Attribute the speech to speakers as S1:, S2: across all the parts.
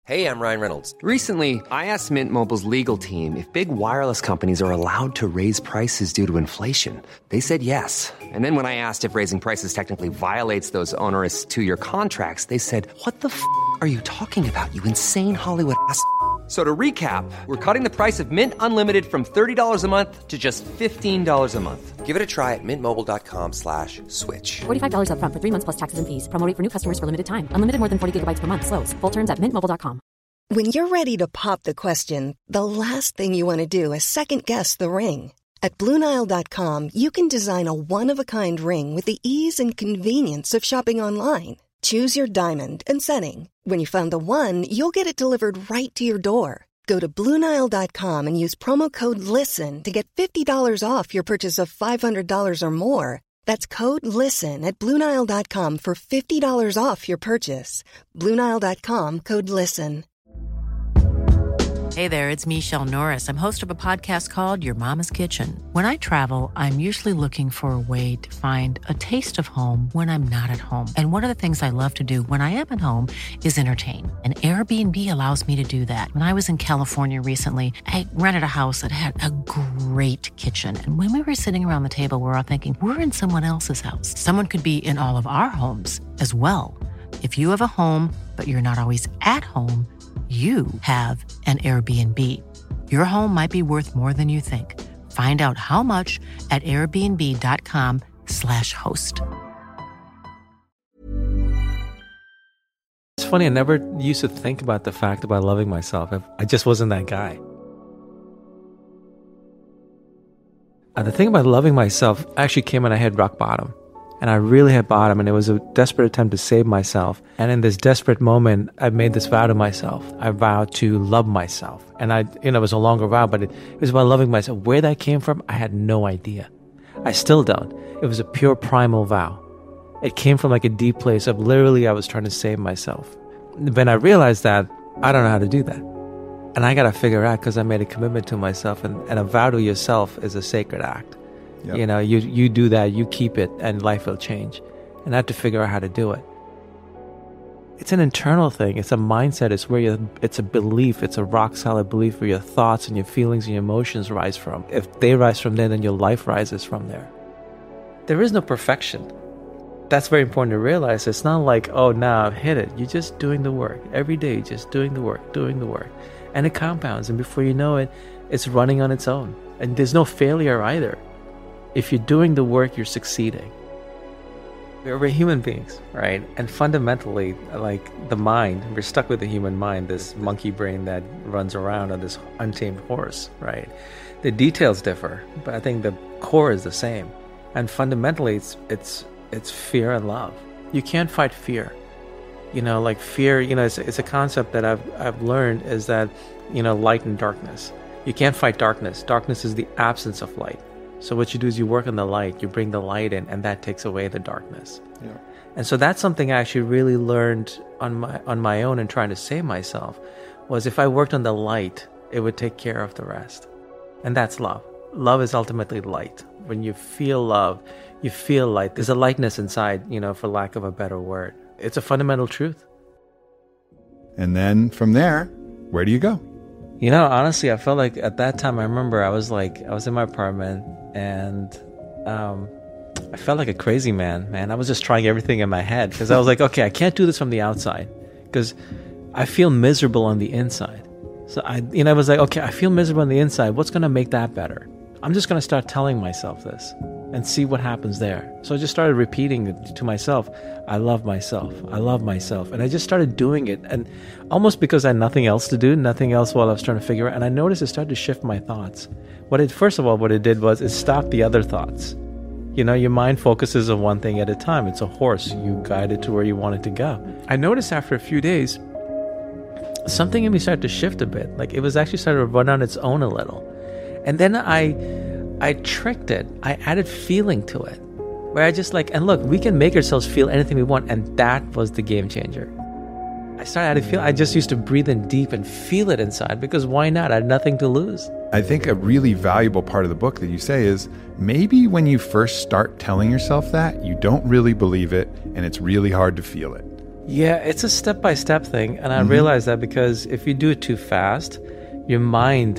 S1: Hey, I'm Ryan Reynolds.
S2: Recently, I asked Mint Mobile's legal team if big wireless companies are allowed to raise prices due to inflation. They said yes. And then when I asked if raising prices technically violates those onerous two-year contracts, they said, "What the f*** are you talking about, you insane Hollywood ass?" So to recap, we're cutting the price of Mint Unlimited from $30 a month to just $15 a month.
S1: Give it a try at mintmobile.com/switch.
S3: $45 up front for 3 months plus taxes and fees. Promo rate for new customers for limited time. Unlimited more than 40 gigabytes per month. Slows full terms at mintmobile.com.
S4: When you're ready to pop the question, the last thing you want to do is second-guess the ring. At BlueNile.com, you can design a one-of-a-kind ring with the ease and convenience of shopping online. Choose your diamond and setting. When you find the one, you'll get it delivered right to your door. Go to BlueNile.com and use promo code LISTEN to get $50 off your purchase of $500 or more. That's code LISTEN at BlueNile.com for $50 off your purchase. BlueNile.com, code LISTEN.
S5: Hey there, it's Michelle Norris. I'm host of a podcast called Your Mama's Kitchen. When I travel, I'm usually looking for a way to find a taste of home when I'm not at home. And one of the things I love to do when I am at home is entertain. And Airbnb allows me to do that. When I was in California recently, I rented a house that had a great kitchen. And when we were sitting around the table, we were all thinking, we're in someone else's house. Someone could be in all of our homes as well. If you have a home, but you're not always at home, you have an Airbnb. Your home might be worth more than you think. Find out how much at airbnb.com/host.
S6: It's funny, I never used to think about the fact about loving myself. I just wasn't that guy. The thing about loving myself actually came when I hit rock bottom. And I really hit bottom, and it was a desperate attempt to save myself. And in this desperate moment, I made this vow to myself. I vowed to love myself. And it was a longer vow, but it was about loving myself. Where that came from, I had no idea. I still don't. It was a pure primal vow. It came from like a deep place of literally I was trying to save myself. When I realized that, I don't know how to do that. And I got to figure out, because I made a commitment to myself, and a vow to yourself is a sacred act. Yep. You know, you do that, you keep it, and life will change. And I have to figure out how to do it. It's an internal thing. It's a mindset. It's a belief. It's a rock solid belief where your thoughts and your feelings and your emotions rise from. If they rise from there, then your life rises from there. There is no perfection. That's very important to realize. It's not like, oh, now I've hit it. You're just doing the work. Every day, just doing the work. And it compounds. And before you know it, it's running on its own. And there's no failure either. If you're doing the work, you're succeeding. We're human beings, right? And fundamentally, like the mind, we're stuck with the human mind, this monkey brain that runs around on this untamed horse, right? The details differ, but I think the core is the same. And fundamentally, it's fear and love. You can't fight fear. You know, like fear, it's a concept that I've learned is that, light and darkness. You can't fight darkness. Darkness is the absence of light. So what you do is you work on the light, you bring the light in, and that takes away the darkness. Yeah. And so that's something I actually really learned on my own in trying to save myself, was if I worked on the light, it would take care of the rest. And that's love. Love is ultimately light. When you feel love, you feel light. There's a lightness inside, for lack of a better word. It's a fundamental truth.
S7: And then from there, where do you go?
S6: Honestly, I felt like at that time, I remember I was in my apartment, and I felt like a crazy man. I was just trying everything in my head, because I was like, okay, I can't do this from the outside because I feel miserable on the inside. So I was like, okay, I feel miserable on the inside. What's going to make that better? I'm just going to start telling myself this and see what happens there. So I just started repeating it to myself. I love myself. I love myself. And I just started doing it. And almost because I had nothing else to do, nothing else while I was trying to figure out. And I noticed it started to shift my thoughts. First of all, what it did was it stopped the other thoughts. Your mind focuses on one thing at a time. It's a horse. You guide it to where you want it to go. I noticed after a few days, something in me started to shift a bit. Like it was actually started to run on its own a little. And then I tricked it. I added feeling to it. Where I just and look, we can make ourselves feel anything we want. And that was the game changer. I started adding feel. I just used to breathe in deep and feel it inside, because why not? I had nothing to lose.
S7: I think a really valuable part of the book that you say is maybe when you first start telling yourself that, you don't really believe it and it's really hard to feel it.
S6: Yeah, it's a step-by-step thing. And I realize that because if you do it too fast, your mind,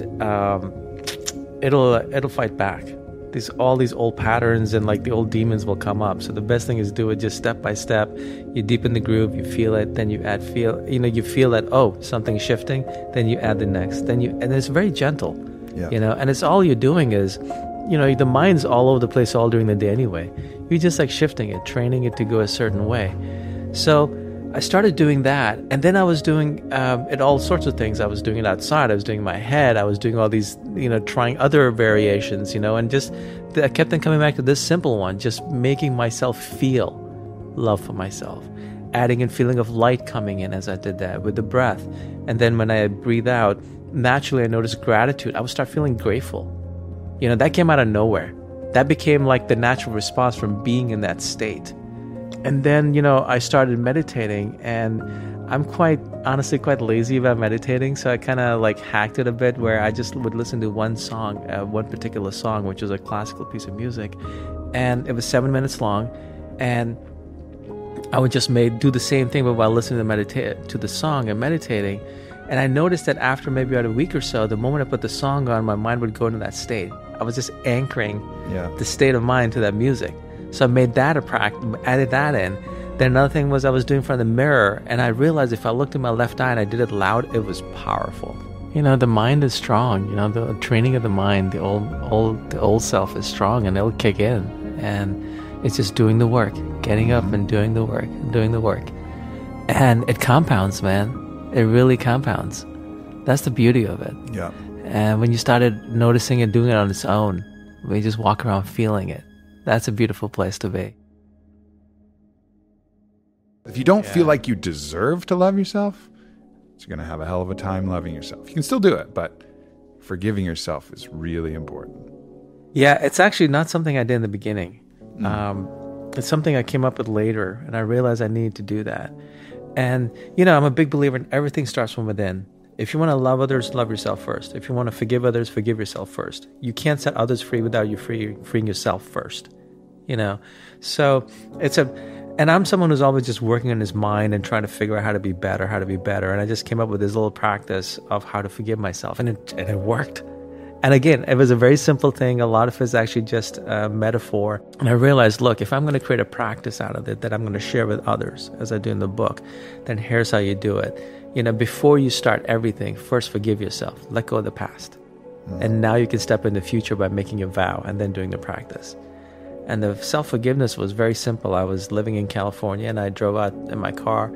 S6: it'll fight back. All these old patterns and like the old demons will come up. So the best thing is do it just step by step. You deepen the groove, you feel it, then you add you feel that, oh, something's shifting, then you add the next, and it's very gentle.
S7: Yeah.
S6: And it's all you're doing is, the mind's all over the place all during the day anyway. You're just like shifting it, training it to go a certain way. So I started doing that, and then I was doing it all sorts of things. I was doing it outside. I was doing my head. I was doing all these, trying other variations, and just I kept on coming back to this simple one, just making myself feel love for myself, adding in feeling of light coming in as I did that with the breath. And then when I breathe out, naturally I noticed gratitude. I would start feeling grateful. That came out of nowhere. That became like the natural response from being in that state. And then, I started meditating, and I'm honestly quite lazy about meditating. So I kind of like hacked it a bit where I just would listen to one song, one particular song, which was a classical piece of music. And it was 7 minutes long. And I would just do the same thing, but while listening to the song and meditating. And I noticed that after maybe about a week or so, the moment I put the song on, my mind would go into that state. I was just anchoring the state of mind to that music. So I made that a practice, added that in. Then another thing was I was doing in front of the mirror, and I realized if I looked at my left eye and I did it loud, it was powerful. The mind is strong. The training of the mind, the old self is strong, and it'll kick in. And it's just doing the work, getting up and doing the work, and it compounds, man. It really compounds. That's the beauty of it.
S7: Yeah.
S6: And when you started noticing it, doing it on its own, when you just walk around feeling it, that's a beautiful place to be.
S7: If you don't feel like you deserve to love yourself, you're going to have a hell of a time loving yourself. You can still do it, but forgiving yourself is really important.
S6: Yeah, it's actually not something I did in the beginning. It's something I came up with later, and I realized I needed to do that. And, I'm a big believer in everything starts from within. If you want to love others, love yourself first. If you want to forgive others, forgive yourself first. You can't set others free without you freeing yourself first. So and I'm someone who's always just working on his mind and trying to figure out how to be better. And I just came up with this little practice of how to forgive myself, and it worked. And again, it was a very simple thing. A lot of it is actually just a metaphor. And I realized, look, if I'm going to create a practice out of it that I'm going to share with others, as I do in the book, then here's how you do it. Before you start everything, first forgive yourself. Let go of the past. And now you can step in the future by making a vow and then doing the practice. And the self-forgiveness was very simple. I was living in California, and I drove out in my car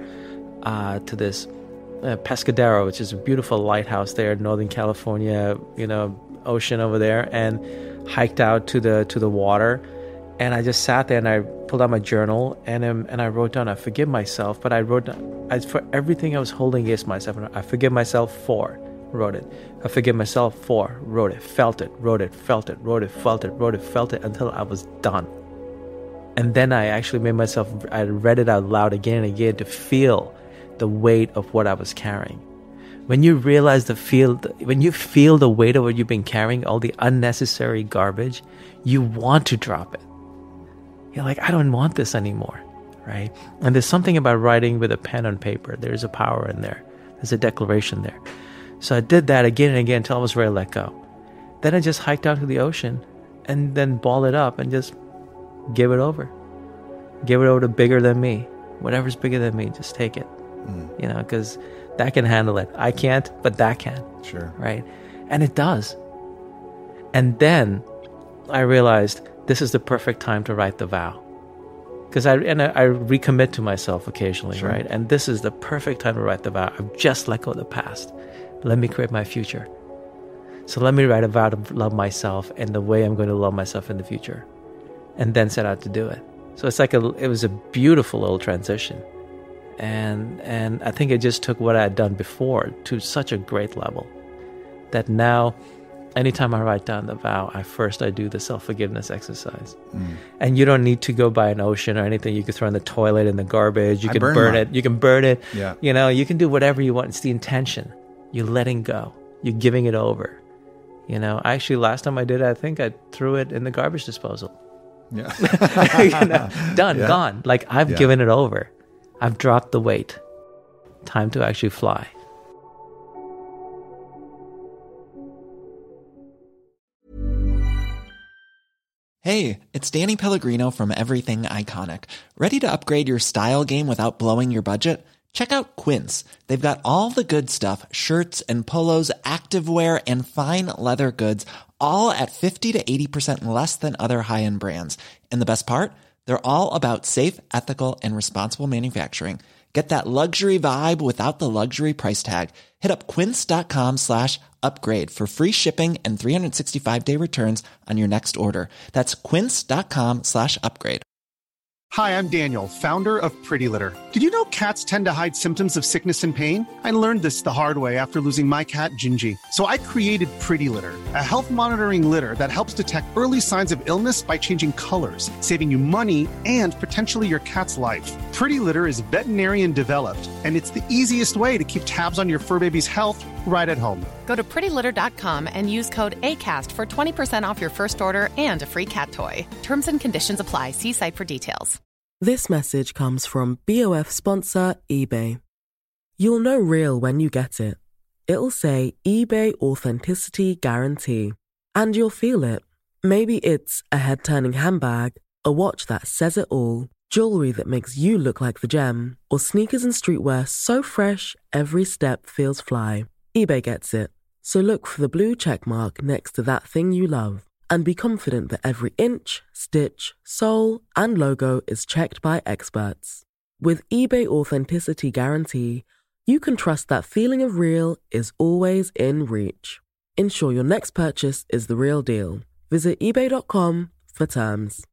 S6: to this Pescadero, which is a beautiful lighthouse there in Northern California, ocean over there, and hiked out to the water. And I just sat there, and I pulled out my journal, and I wrote down, I forgive myself, but I wrote down, for everything I was holding against myself, I forgive myself for, wrote it. I forgive myself for, wrote it, felt it, wrote it, felt it, wrote it, felt it, wrote it, felt it, until I was done. And then I actually I read it out loud again and again to feel the weight of what I was carrying. When you realize when you feel the weight of what you've been carrying, all the unnecessary garbage, you want to drop it. You're like, I don't want this anymore, right? And there's something about writing with a pen on paper. There's a power in there. There's a declaration there. So I did that again and again until I was ready to let go. Then I just hiked out to the ocean and then balled it up and just give it over. Give it over to bigger than me. Whatever's bigger than me, just take it. Because that can handle it. I can't, but that can.
S7: Sure.
S6: Right? And it does. And then I realized this is the perfect time to write the vow. Because I recommit to myself occasionally,
S7: sure.
S6: Right? And this is the perfect time to write the vow. I've just let go of the past. Let me create my future. So let me write a vow to love myself and the way I'm going to love myself in the future. And then set out to do it. So it's like it was a beautiful little transition. And I think it just took what I had done before to such a great level that now anytime I write down the vow, I do the self-forgiveness exercise. And you don't need to go by an ocean or anything. You can throw in the toilet, in the garbage. You can burn it. You can burn it.
S7: Yeah.
S6: You can do whatever you want. It's the intention. You're letting go. You're giving it over. Actually, last time I did it, I think I threw it in the garbage disposal.
S7: Yeah.
S6: Done, gone. Like I've given it over. I've dropped the weight. Time to actually fly.
S8: Hey, it's Danny Pellegrino from Everything Iconic. Ready to upgrade your style game without blowing your budget? Check out Quince. They've got all the good stuff, shirts and polos, activewear, and fine leather goods, all at 50 to 80% less than other high-end brands. And the best part? They're all about safe, ethical, and responsible manufacturing. Get that luxury vibe without the luxury price tag. Hit up quince.com/upgrade for free shipping and 365-day returns on your next order. That's quince.com/upgrade.
S9: Hi, I'm Daniel, founder of Pretty Litter. Did you know cats tend to hide symptoms of sickness and pain? I learned this the hard way after losing my cat, Gingy. So I created Pretty Litter, a health monitoring litter that helps detect early signs of illness by changing colors, saving you money and potentially your cat's life. Pretty Litter is veterinarian developed, and it's the easiest way to keep tabs on your fur baby's health right at home.
S10: Go to prettylitter.com and use code ACAST for 20% off your first order and a free cat toy. Terms and conditions apply. See site for details.
S11: This message comes from BOF sponsor eBay. You'll know real when you get it. It'll say eBay Authenticity Guarantee. And you'll feel it. Maybe it's a head-turning handbag, a watch that says it all, jewelry that makes you look like the gem, or sneakers and streetwear so fresh every step feels fly. eBay gets it. So look for the blue check mark next to that thing you love. And be confident that every inch, stitch, sole, and logo is checked by experts. With eBay Authenticity Guarantee, you can trust that feeling of real is always in reach. Ensure your next purchase is the real deal. Visit eBay.com for terms.